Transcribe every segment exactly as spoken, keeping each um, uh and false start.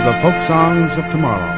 the folk songs of tomorrow.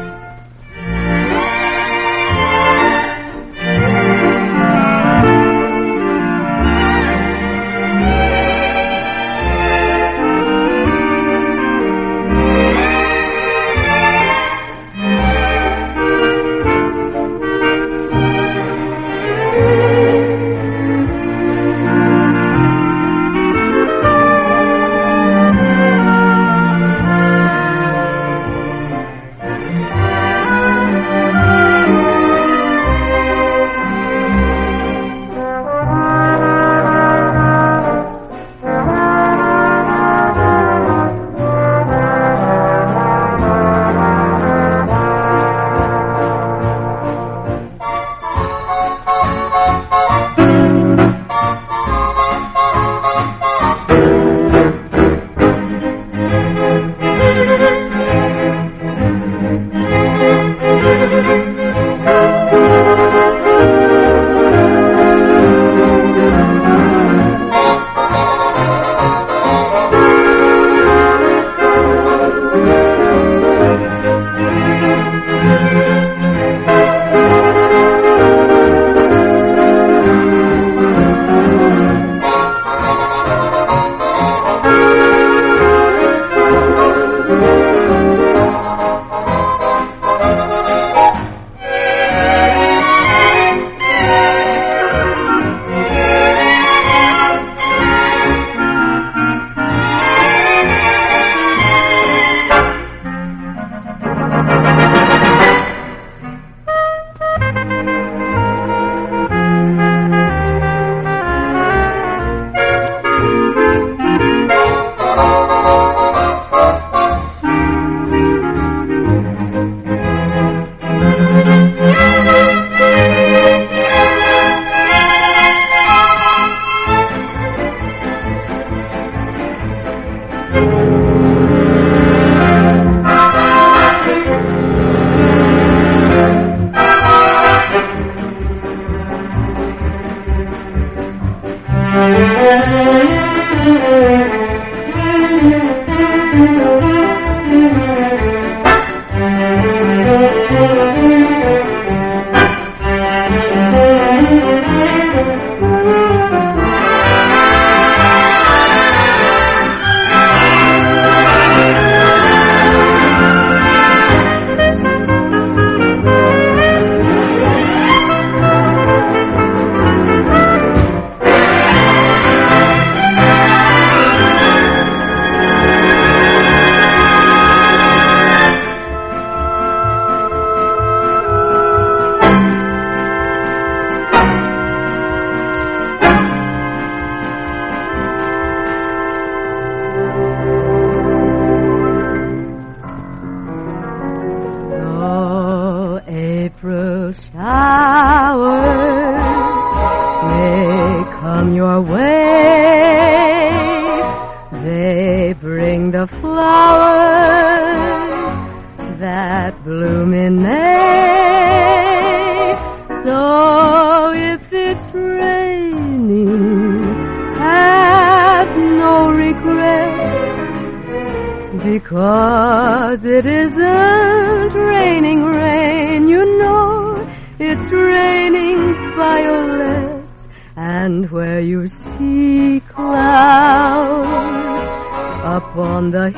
Because it isn't raining rain, you know, it's raining violets. And where you see clouds upon the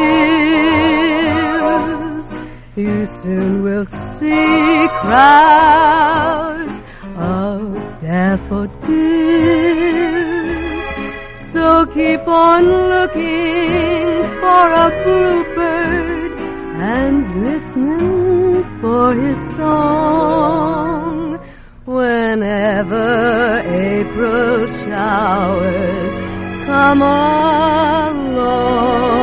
hills, you soon will see crowds of daffodils. So keep on looking for a bluebird and listening for his song whenever April showers come along.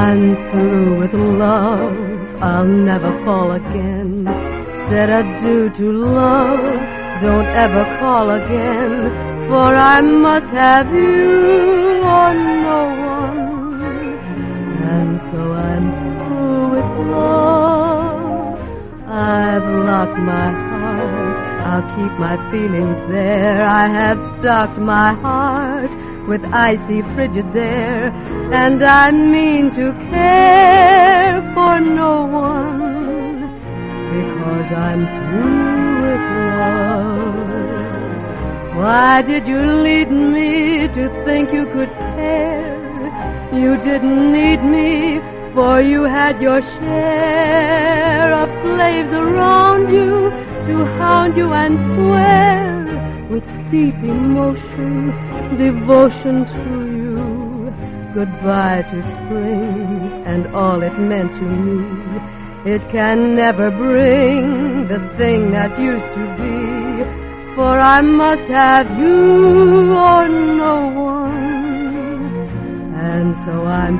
I'm through with love, I'll never fall again. Said adieu to love, don't ever call again. For I must have you or no one. And so I'm through with love. I've locked my heart, I'll keep my feelings there. I have stocked my heart with icy Frigidaire, and I mean to care for no one, because I'm through with love. Why did you lead me to think you could care? You didn't need me, for you had your share of slaves around you to hound you and swear with deep emotion, devotion to you. Goodbye to spring and all it meant to me. It can never bring the thing that used to be, for I must have you or no one. And so I'm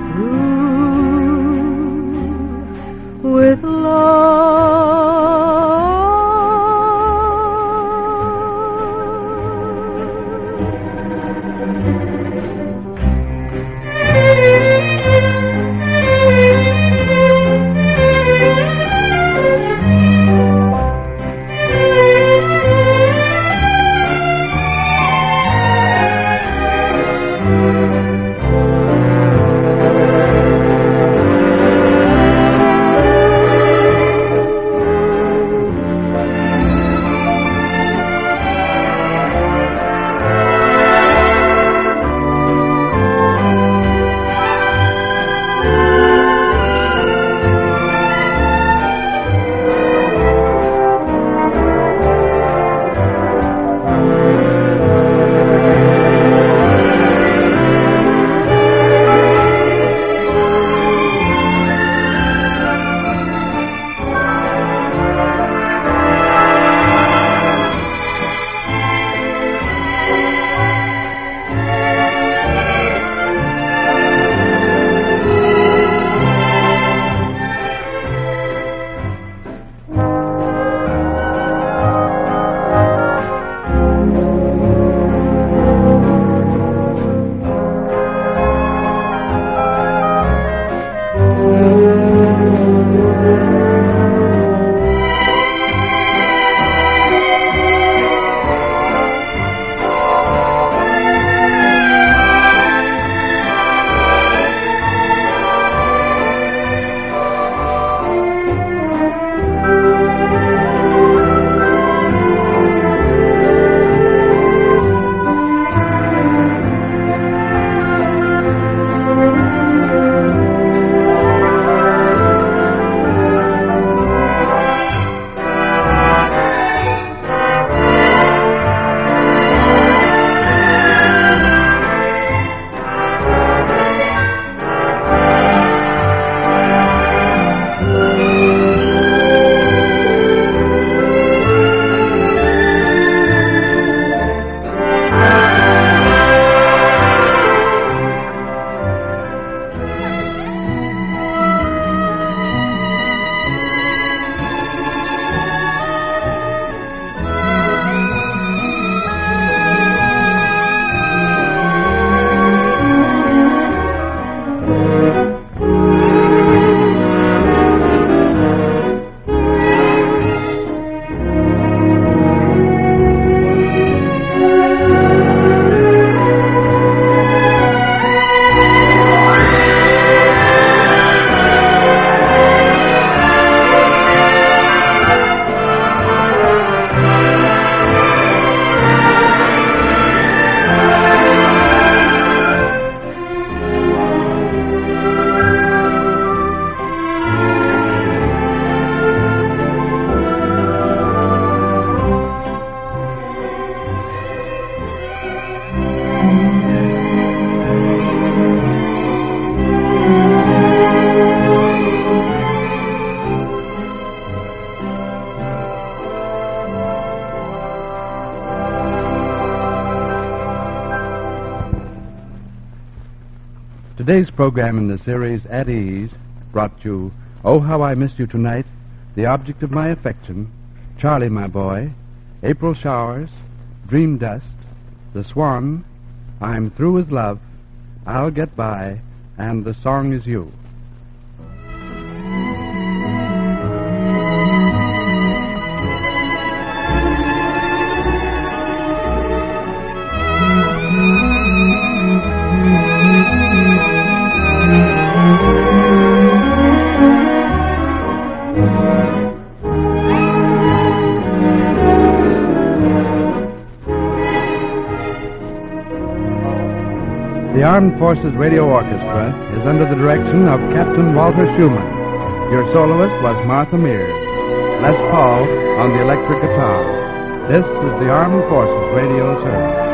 through with love. Today's program in the series, At Ease, brought you Oh, How I Miss You Tonight, The Object of My Affection, Charlie, My Boy, April Showers, Dream Dust, The Swan, I'm Through With Love, I'll Get By, and The Song Is You. The Armed Forces Radio Orchestra is under the direction of Captain Walter Schumann. Your soloist was Martha Mears. Les Paul on the electric guitar. This is the Armed Forces Radio Service.